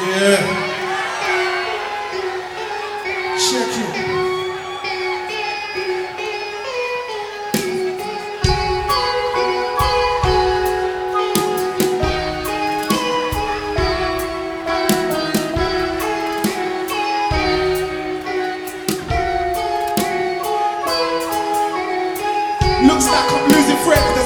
Yeah. Check it. Looks like I'm losing friends.